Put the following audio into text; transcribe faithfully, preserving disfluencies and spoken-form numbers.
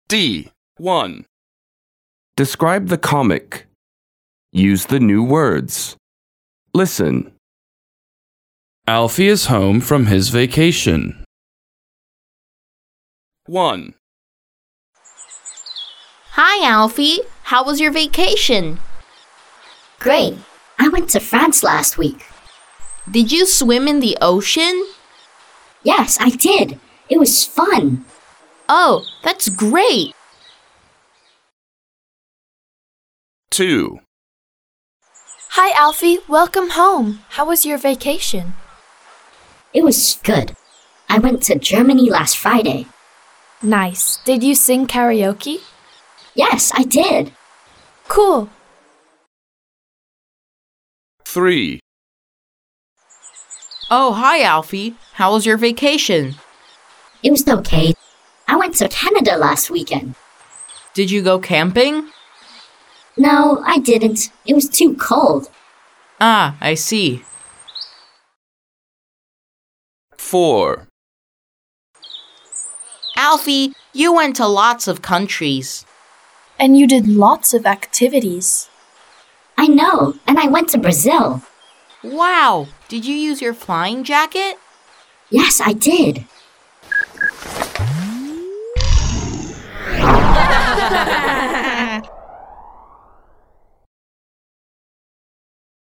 D. one. Describe the comic. Use the new words. Listen. Alfie is home from his vacation. one. Hi, Alfie. How was your vacation? Great. I went to France last week. Did you swim in the ocean? Yes, I did. It was fun. Oh, that's great. two. Hi, Alfie. Welcome home. How was your vacation? It was good. I went to Germany last Friday. Nice. Did you sing karaoke? Yes, I did. Cool. three. Oh, hi, Alfie. How was your vacation? It was okay. I went to Canada last weekend. Did you go camping? No, I didn't. It was too cold. Ah, I see. four. Alfie, you went to lots of countries. And you did lots of activities. I know, and I went to Brazil. Wow, did you use your flying jacket? Yes, I did.